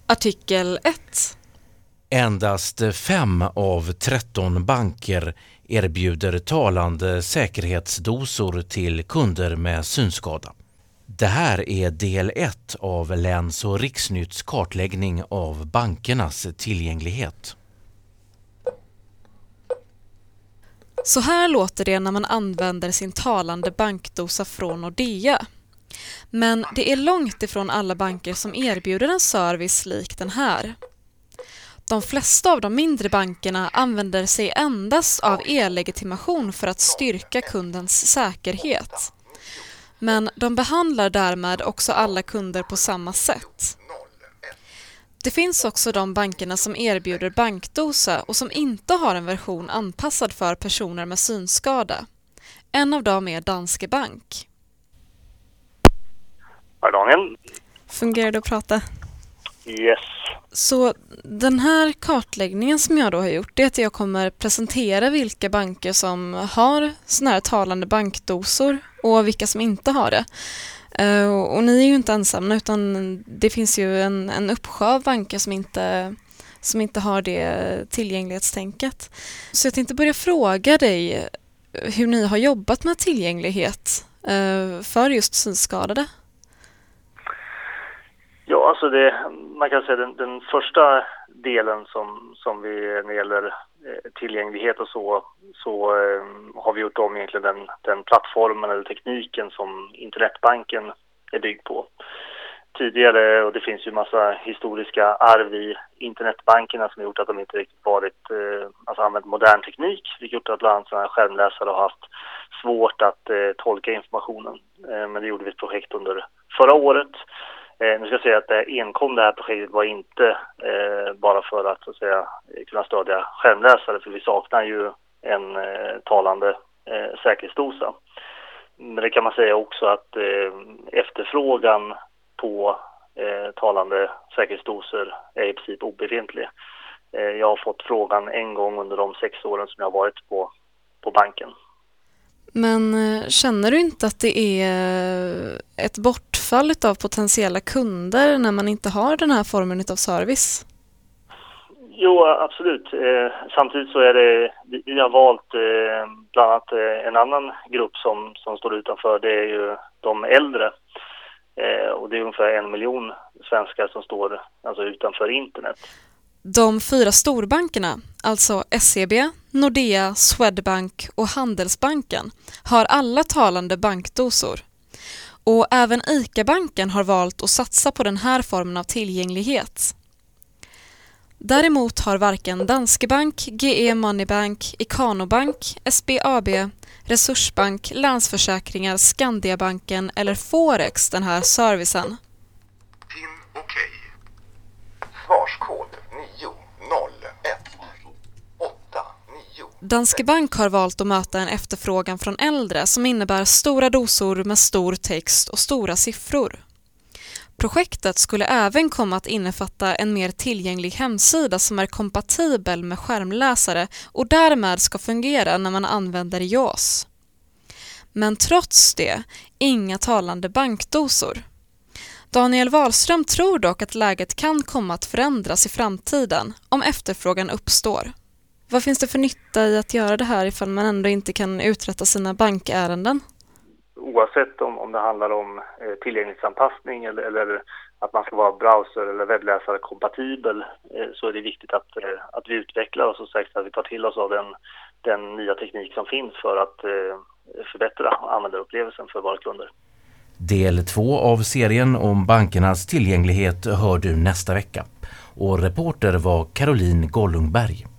Artikel 1. Endast 5 av 13 banker erbjuder talande säkerhetsdosor till kunder med synskada. Det här är del 1 av Läns- och Riksnytts kartläggning av bankernas tillgänglighet. Så här låter det när man använder sin talande bankdosa från Nordea. Men det är långt ifrån alla banker som erbjuder en service lik den här. De flesta av de mindre bankerna använder sig endast av e-legitimation för att styrka kundens säkerhet. Men de behandlar därmed också alla kunder på samma sätt. Det finns också de bankerna som erbjuder bankdosa och som inte har en version anpassad för personer med synskada. En av dem är Danske Bank. Hej Daniel. Fungerar det att prata? Yes. Så den här kartläggningen som jag då har gjort, det är att jag kommer presentera vilka banker som har såna här talande bankdosor och vilka som inte har det. Och ni är ju inte ensamma, utan det finns ju en uppsjö av banker som inte har det tillgänglighetstänket. Så jag tänkte börja fråga dig hur ni har jobbat med tillgänglighet för just synskadade. Ja, alltså man kan säga den första delen som vi när det gäller tillgänglighet och så har vi gjort om egentligen den plattformen eller tekniken som internetbanken är byggd på. Tidigare, och det finns ju massa historiska arv i internetbankerna som har gjort att de inte riktigt använt modern teknik, vilket gjort att bland annat sådana här skärmläsare har haft svårt att tolka informationen. Men det gjorde vi ett projekt under förra året. Nu ska jag säga att det här projektet var inte bara för att, så att säga, kunna stödja skärmläsare, för vi saknar ju en talande säkerhetsdosa. Men det kan man säga också att efterfrågan på talande säkerhetsdoser är i princip obefintlig. Jag har fått frågan en gång under de 6 åren som jag har varit på banken. Men känner du inte att det är ett bortfall av potentiella kunder när man inte har den här formen av service? Jo, absolut. Samtidigt så är det, vi har valt bland annat en annan grupp som står utanför. Det är ju de äldre. Och det är ungefär 1 miljon svenskar som står alltså utanför internet. De 4 storbankerna, alltså SEB, Nordea, Swedbank och Handelsbanken, har alla talande bankdosor. Och även ICA-banken har valt att satsa på den här formen av tillgänglighet. Däremot har varken Danske Bank, GE Moneybank, Ikano Bank, SBAB, Resursbank, Länsförsäkringar, Skandiabanken eller Forex den här servicen. PIN okej. Svarskod 90189. Danske Bank har valt att möta en efterfrågan från äldre som innebär stora dosor med stor text och stora siffror. Projektet skulle även komma att innefatta en mer tillgänglig hemsida som är kompatibel med skärmläsare och därmed ska fungera när man använder JAWS. Men trots det, inga talande bankdosor. Daniel Wahlström tror dock att läget kan komma att förändras i framtiden om efterfrågan uppstår. Vad finns det för nytta i att göra det här ifall man ändå inte kan uträtta sina bankärenden? Oavsett om det handlar om tillgänglighetsanpassning eller att man ska vara browser eller webbläsare kompatibel, så är det viktigt att vi utvecklar oss och säkert att vi tar till oss av den nya teknik som finns för att förbättra användarupplevelsen för våra kunder. Del 2 av serien om bankernas tillgänglighet hör du nästa vecka. Och reporter var Caroline Gollungberg.